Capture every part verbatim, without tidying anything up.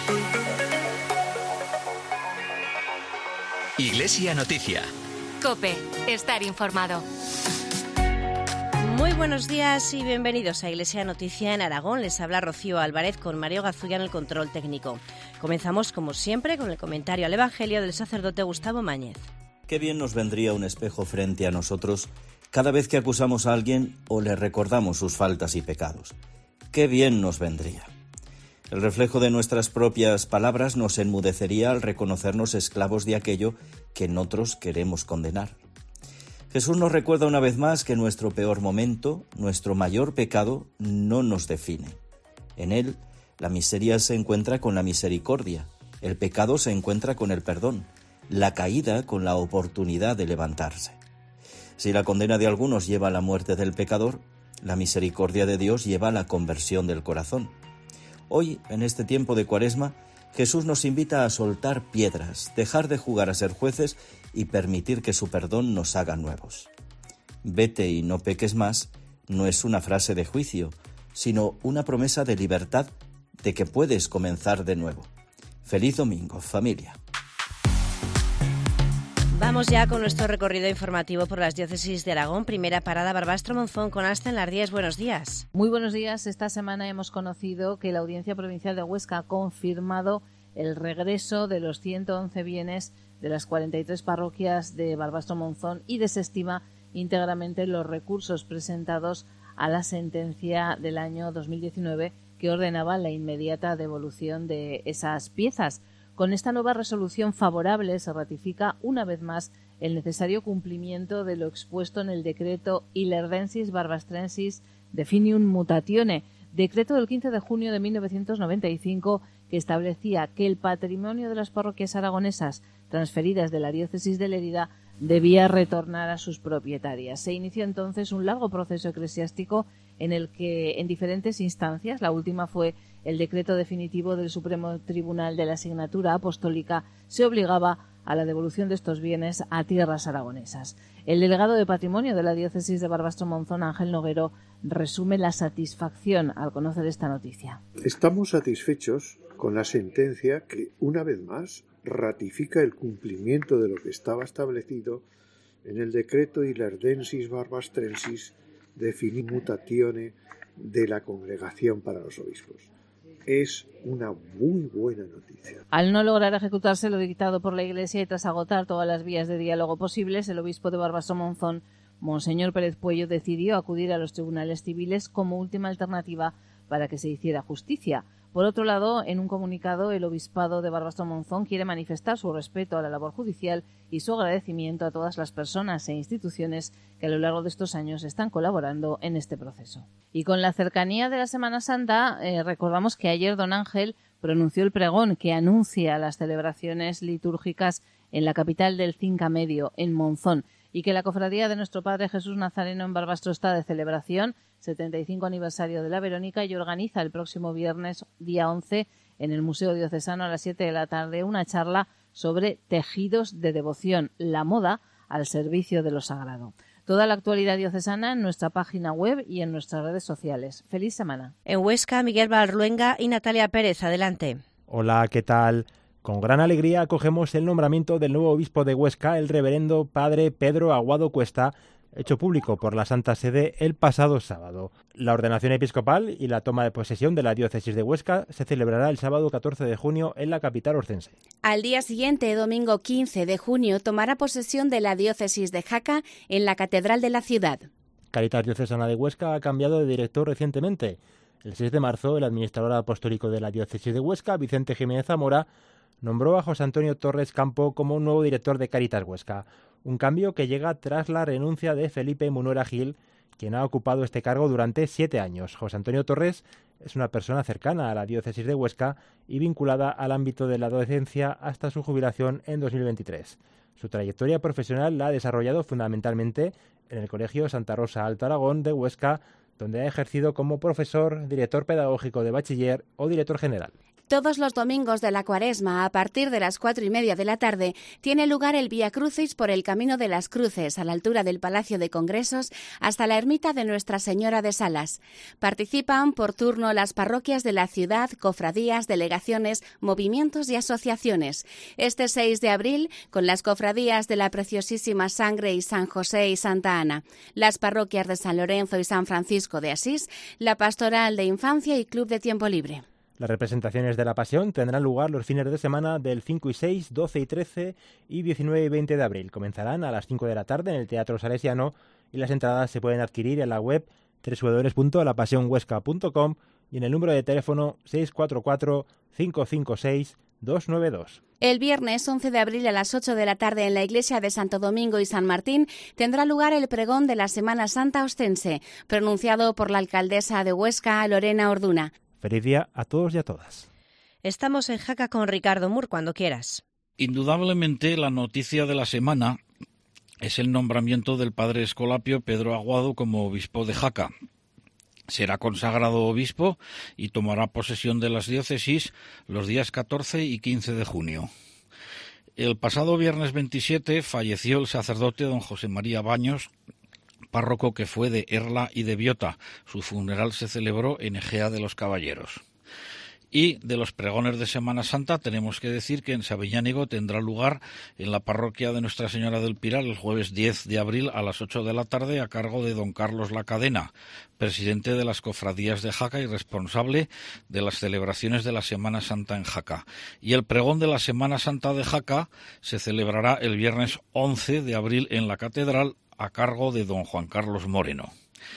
Iglesia Noticia. COPE. Estar informado. Muy buenos días y bienvenidos a Iglesia Noticia en Aragón. Les habla Rocío Álvarez con Mario Gazulla en el control técnico. Comenzamos, como siempre, con el comentario al Evangelio del sacerdote Gustavo Mañez. Qué bien nos vendría un espejo frente a nosotros cada vez que acusamos a alguien o le recordamos sus faltas y pecados. Qué bien nos vendría. El reflejo de nuestras propias palabras nos enmudecería al reconocernos esclavos de aquello que en otros queremos condenar. Jesús nos recuerda una vez más que nuestro peor momento, nuestro mayor pecado, no nos define. En él, la miseria se encuentra con la misericordia, el pecado se encuentra con el perdón, la caída con la oportunidad de levantarse. Si la condena de algunos lleva a la muerte del pecador, la misericordia de Dios lleva a la conversión del corazón. Hoy, en este tiempo de Cuaresma, Jesús nos invita a soltar piedras, dejar de jugar a ser jueces y permitir que su perdón nos haga nuevos. Vete y no peques más no es una frase de juicio, sino una promesa de libertad, de que puedes comenzar de nuevo. Feliz domingo, familia. Vamos ya con nuestro recorrido informativo por las diócesis de Aragón. Primera parada, Barbastro Monzón con Asta en Lardíez. Buenos días. Muy buenos días. Esta semana hemos conocido que la Audiencia Provincial de Huesca ha confirmado el regreso de los ciento once bienes de las cuarenta y tres parroquias de Barbastro Monzón y desestima íntegramente los recursos presentados a la sentencia del año dos mil diecinueve que ordenaba la inmediata devolución de esas piezas. Con esta nueva resolución favorable se ratifica una vez más el necesario cumplimiento de lo expuesto en el decreto Ilerdensis Barbastrensis Definium Mutatione, decreto del quince de junio de mil novecientos noventa y cinco que establecía que el patrimonio de las parroquias aragonesas transferidas de la diócesis de Lérida debía retornar a sus propietarias. Se inició entonces un largo proceso eclesiástico en el que, en diferentes instancias, la última fue el decreto definitivo del Supremo Tribunal de la Asignatura Apostólica, se obligaba a la devolución de estos bienes a tierras aragonesas. El delegado de Patrimonio de la diócesis de Barbastro Monzón, Ángel Noguero, resume la satisfacción al conocer esta noticia. Estamos satisfechos con la sentencia que, una vez más, ratifica el cumplimiento de lo que estaba establecido en el decreto Ilerdensis Barbastrensis Definium Mutatione de la Congregación para los Obispos. Es una muy buena noticia. Al no lograr ejecutarse lo dictado por la Iglesia y tras agotar todas las vías de diálogo posibles, el obispo de Barbastro Monzón, Monseñor Pérez Puello, decidió acudir a los tribunales civiles como última alternativa para que se hiciera justicia. Por otro lado, en un comunicado, el obispado de Barbastro Monzón quiere manifestar su respeto a la labor judicial y su agradecimiento a todas las personas e instituciones que a lo largo de estos años están colaborando en este proceso. Y con la cercanía de la Semana Santa, eh, recordamos que ayer don Ángel pronunció el pregón que anuncia las celebraciones litúrgicas en la capital del Cinca Medio, en Monzón, y que la Cofradía de Nuestro Padre Jesús Nazareno en Barbastro está de celebración, setenta y cinco aniversario de la Verónica, y organiza el próximo viernes, día once, en el Museo Diocesano a las siete de la tarde, una charla sobre tejidos de devoción, la moda al servicio de lo sagrado. Toda la actualidad diocesana en nuestra página web y en nuestras redes sociales. ¡Feliz semana! En Huesca, Miguel Barluenga y Natalia Pérez. Adelante. Hola, ¿qué tal? Con gran alegría acogemos el nombramiento del nuevo obispo de Huesca, el reverendo padre Pedro Aguado Cuesta, hecho público por la Santa Sede el pasado sábado. La ordenación episcopal y la toma de posesión de la diócesis de Huesca se celebrará el sábado catorce de junio en la capital orcense. Al día siguiente, domingo quince de junio, tomará posesión de la diócesis de Jaca en la catedral de la ciudad. Cáritas Diocesana de Huesca ha cambiado de director recientemente. El seis de marzo, el administrador apostólico de la diócesis de Huesca, Vicente Jiménez Zamora, nombró a José Antonio Torres Campo como nuevo director de Cáritas Huesca, un cambio que llega tras la renuncia de Felipe Munuera Gil, quien ha ocupado este cargo durante siete años. José Antonio Torres es una persona cercana a la diócesis de Huesca y vinculada al ámbito de la docencia hasta su jubilación en dos mil veintitrés. Su trayectoria profesional la ha desarrollado fundamentalmente en el Colegio Santa Rosa Alto Aragón de Huesca, donde ha ejercido como profesor, director pedagógico de bachiller o director general. Todos los domingos de la Cuaresma, a partir de las cuatro y media de la tarde, tiene lugar el Vía Crucis por el Camino de las Cruces, a la altura del Palacio de Congresos, hasta la ermita de Nuestra Señora de Salas. Participan por turno las parroquias de la ciudad, cofradías, delegaciones, movimientos y asociaciones. Este seis de abril, con las cofradías de la Preciosísima Sangre y San José y Santa Ana, las parroquias de San Lorenzo y San Francisco de Asís, la Pastoral de Infancia y Club de Tiempo Libre. Las representaciones de la Pasión tendrán lugar los fines de semana del cinco y seis, doce y trece y diecinueve y veinte de abril. Comenzarán a las cinco de la tarde en el Teatro Salesiano y las entradas se pueden adquirir en la web doble u doble u doble u punto la pasión huesca punto com y en el número de teléfono seis cuatro cuatro, cinco cinco seis, dos nueve dos. El viernes once de abril a las ocho de la tarde en la iglesia de Santo Domingo y San Martín tendrá lugar el pregón de la Semana Santa ostense, pronunciado por la alcaldesa de Huesca, Lorena Orduna. Feliz día a todos y a todas. Estamos en Jaca con Ricardo Mur, cuando quieras. Indudablemente la noticia de la semana es el nombramiento del padre escolapio Pedro Aguado como obispo de Jaca. Será consagrado obispo y tomará posesión de las diócesis los días catorce y quince de junio. El pasado viernes veintisiete falleció el sacerdote don José María Baños, párroco que fue de Erla y de Biota. Su funeral se celebró en Egea de los Caballeros. Y de los pregones de Semana Santa tenemos que decir que en Sabiñánigo tendrá lugar en la parroquia de Nuestra Señora del Pilar el jueves diez de abril a las ocho de la tarde a cargo de don Carlos Lacadena, presidente de las cofradías de Jaca y responsable de las celebraciones de la Semana Santa en Jaca. Y el pregón de la Semana Santa de Jaca se celebrará el viernes once de abril en la catedral a cargo de don Juan Carlos Moreno.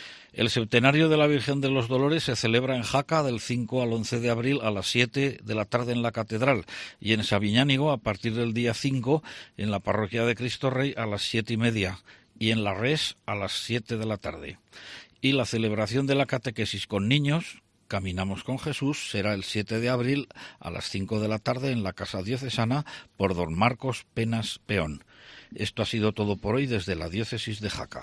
El septenario de la Virgen de los Dolores se celebra en Jaca del cinco al once de abril a las siete de la tarde en la catedral y en Sabiñánigo a partir del día cinco en la parroquia de Cristo Rey a las siete y media y en la Res a las siete de la tarde. Y la celebración de la catequesis con niños, Caminamos con Jesús, será el siete de abril a las cinco de la tarde en la Casa Diocesana por don Marcos Penas Peón. Esto ha sido todo por hoy desde la diócesis de Jaca.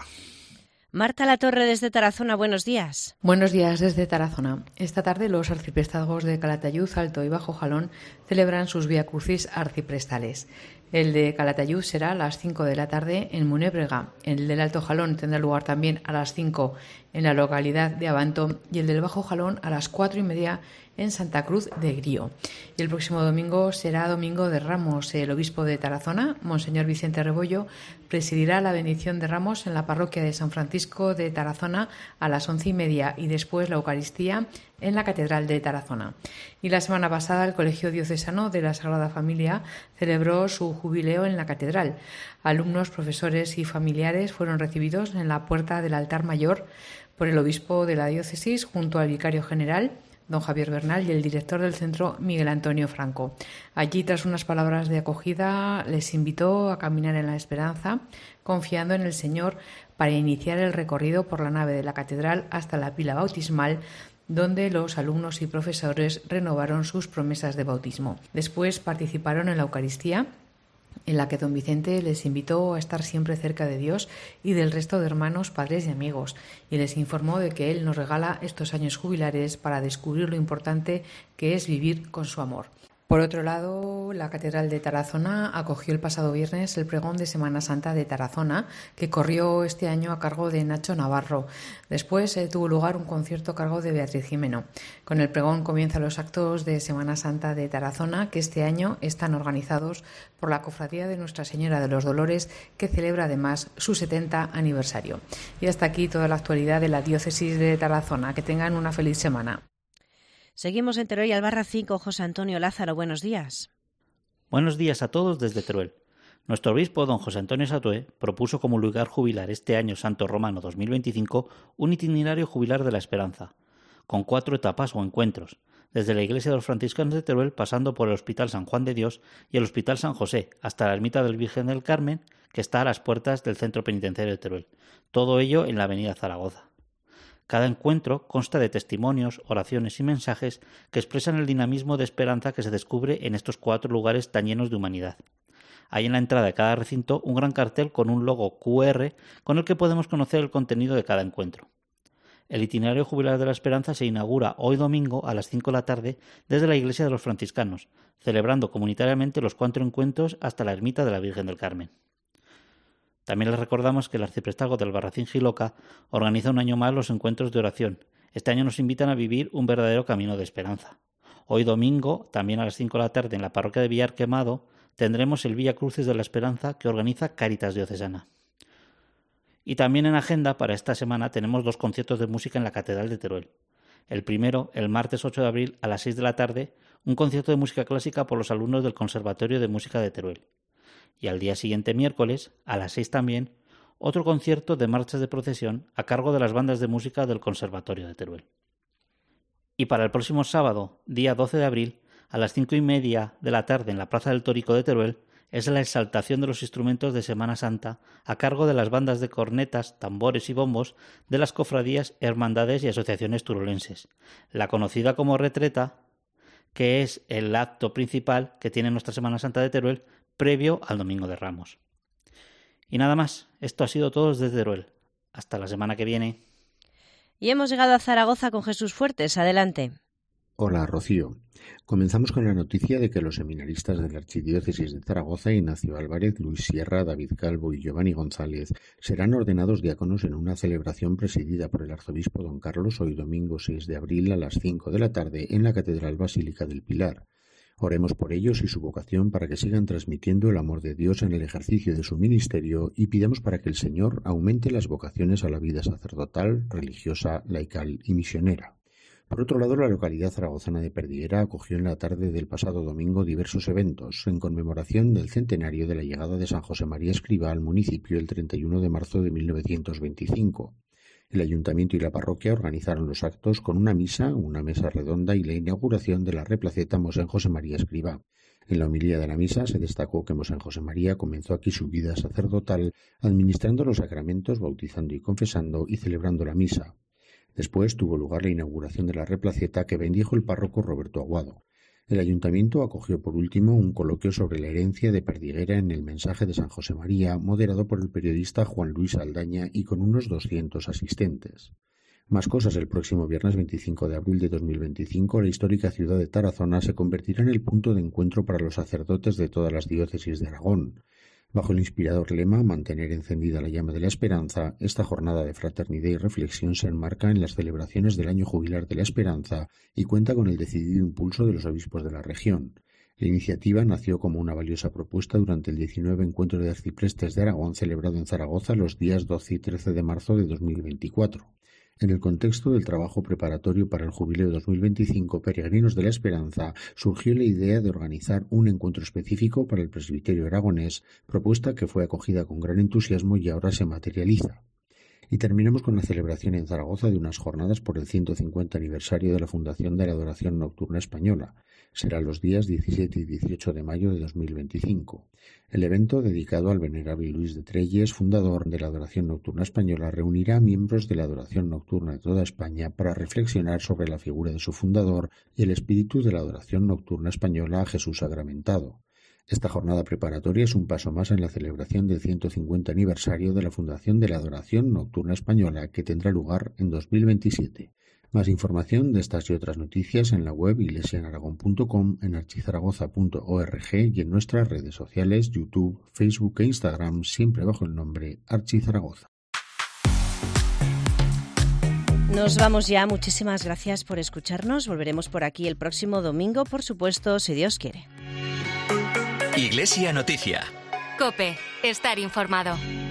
Marta Latorre desde Tarazona, buenos días. Buenos días desde Tarazona. Esta tarde los arciprestazgos de Calatayud, Alto y Bajo Jalón celebran sus Vía Crucis arciprestales. El de Calatayud será a las cinco de la tarde en Munébrega. El del Alto Jalón tendrá lugar también a las cinco en la localidad de Abanto y el del Bajo Jalón a las cuatro y media en Santa Cruz de Grío. Y el próximo domingo será Domingo de Ramos. El obispo de Tarazona, Monseñor Vicente Rebollo, presidirá la bendición de Ramos en la parroquia de San Francisco de Tarazona a las once y media y después la Eucaristía en la Catedral de Tarazona. Y la semana pasada el Colegio Diocesano de la Sagrada Familia celebró su jubileo en la Catedral. Alumnos, profesores y familiares fueron recibidos en la puerta del altar mayor por el obispo de la diócesis junto al vicario general, don Javier Bernal, y el director del centro, Miguel Antonio Franco. Allí, tras unas palabras de acogida, les invitó a caminar en la esperanza, confiando en el Señor para iniciar el recorrido por la nave de la catedral hasta la pila bautismal, donde los alumnos y profesores renovaron sus promesas de bautismo. Después participaron en la Eucaristía, en la que don Vicente les invitó a estar siempre cerca de Dios y del resto de hermanos, padres y amigos, y les informó de que Él nos regala estos años jubilares para descubrir lo importante que es vivir con su amor. Por otro lado, la Catedral de Tarazona acogió el pasado viernes el pregón de Semana Santa de Tarazona, que corrió este año a cargo de Nacho Navarro. Después eh, tuvo lugar un concierto a cargo de Beatriz Jimeno. Con el pregón comienzan los actos de Semana Santa de Tarazona, que este año están organizados por la Cofradía de Nuestra Señora de los Dolores, que celebra además su setenta aniversario. Y hasta aquí toda la actualidad de la diócesis de Tarazona. Que tengan una feliz semana. Seguimos en Teruel y Albarracín con José Antonio Lázaro. Buenos días. Buenos días a todos desde Teruel. Nuestro obispo, don José Antonio Satué, propuso como lugar jubilar este año santo romano dos mil veinticinco un itinerario jubilar de la esperanza, con cuatro etapas o encuentros, desde la iglesia de los franciscanos de Teruel pasando por el Hospital San Juan de Dios y el Hospital San José, hasta la ermita del Virgen del Carmen, que está a las puertas del centro penitenciario de Teruel. Todo ello en la avenida Zaragoza. Cada encuentro consta de testimonios, oraciones y mensajes que expresan el dinamismo de esperanza que se descubre en estos cuatro lugares tan llenos de humanidad. Hay en la entrada de cada recinto un gran cartel con un logo cu erre con el que podemos conocer el contenido de cada encuentro. El itinerario jubilar de la Esperanza se inaugura hoy domingo a las cinco de la tarde desde la iglesia de los franciscanos, celebrando comunitariamente los cuatro encuentros hasta la ermita de la Virgen del Carmen. También les recordamos que el arciprestazgo del Albarracín Jiloca organiza un año más los encuentros de oración. Este año nos invitan a vivir un verdadero camino de esperanza. Hoy domingo, también a las cinco de la tarde en la parroquia de Villar Quemado, tendremos el Vía Crucis de la Esperanza que organiza Cáritas Diocesana. Y también en agenda para esta semana tenemos dos conciertos de música en la Catedral de Teruel. El primero, el martes ocho de abril a las seis de la tarde, un concierto de música clásica por los alumnos del Conservatorio de Música de Teruel. Y al día siguiente, miércoles, a las seis también, otro concierto de marchas de procesión a cargo de las bandas de música del Conservatorio de Teruel. Y para el próximo sábado, día doce de abril, a las cinco y media de la tarde en la Plaza del Tórico de Teruel, es la exaltación de los instrumentos de Semana Santa a cargo de las bandas de cornetas, tambores y bombos de las cofradías, hermandades y asociaciones turolenses. La conocida como retreta, que es el acto principal que tiene nuestra Semana Santa de Teruel previo al Domingo de Ramos. Y nada más, esto ha sido todo desde Teruel. Hasta la semana que viene. Y hemos llegado a Zaragoza con Jesús Fuertes. Adelante. Hola, Rocío. Comenzamos con la noticia de que los seminaristas de la Archidiócesis de Zaragoza, Ignacio Álvarez, Luis Sierra, David Calvo y Giovanni González, serán ordenados diáconos en una celebración presidida por el arzobispo don Carlos hoy domingo seis de abril a las cinco de la tarde en la Catedral Basílica del Pilar. Oremos por ellos y su vocación para que sigan transmitiendo el amor de Dios en el ejercicio de su ministerio y pidamos para que el Señor aumente las vocaciones a la vida sacerdotal, religiosa, laical y misionera. Por otro lado, la localidad zaragozana de Perdiguera acogió en la tarde del pasado domingo diversos eventos en conmemoración del centenario de la llegada de San José María Escrivá al municipio el treinta y uno de marzo de mil novecientos veinticinco. El ayuntamiento y la parroquia organizaron los actos con una misa, una mesa redonda y la inauguración de la replaceta Mosén José María Escrivá. En la homilía de la misa se destacó que Mosén José María comenzó aquí su vida sacerdotal, administrando los sacramentos, bautizando y confesando y celebrando la misa. Después tuvo lugar la inauguración de la replaceta que bendijo el párroco Roberto Aguado. El ayuntamiento acogió por último un coloquio sobre la herencia de Perdiguera en el mensaje de San José María, moderado por el periodista Juan Luis Aldaña y con unos doscientos asistentes. Más cosas, el próximo viernes veinticinco de abril de dos mil veinticinco, la histórica ciudad de Tarazona se convertirá en el punto de encuentro para los sacerdotes de todas las diócesis de Aragón. Bajo el inspirador lema «Mantener encendida la llama de la esperanza», esta jornada de fraternidad y reflexión se enmarca en las celebraciones del Año Jubilar de la Esperanza y cuenta con el decidido impulso de los obispos de la región. La iniciativa nació como una valiosa propuesta durante el diecinueve Encuentro de Arciprestes de Aragón celebrado en Zaragoza los días doce y trece de marzo de dos mil veinticuatro. En el contexto del trabajo preparatorio para el Jubileo dos mil veinticinco Peregrinos de la Esperanza, surgió la idea de organizar un encuentro específico para el presbiterio aragonés, propuesta que fue acogida con gran entusiasmo y ahora se materializa. Y terminamos con la celebración en Zaragoza de unas jornadas por el ciento cincuenta aniversario de la fundación de la Adoración Nocturna Española. Será los días diecisiete y dieciocho de mayo de dos mil veinticinco. El evento, dedicado al venerable Luis de Trelles, fundador de la Adoración Nocturna Española, reunirá a miembros de la Adoración Nocturna de toda España para reflexionar sobre la figura de su fundador y el espíritu de la Adoración Nocturna Española a Jesús sacramentado. Esta jornada preparatoria es un paso más en la celebración del ciento cincuenta aniversario de la fundación de la Adoración Nocturna Española, que tendrá lugar en dos mil veintisiete. Más información de estas y otras noticias en la web iglesia en aragón punto com, en archizaragoza punto org y en nuestras redes sociales, YouTube, Facebook e Instagram, siempre bajo el nombre Archizaragoza. Nos vamos ya. Muchísimas gracias por escucharnos. Volveremos por aquí el próximo domingo, por supuesto, si Dios quiere. Iglesia Noticia. COPE. Estar informado.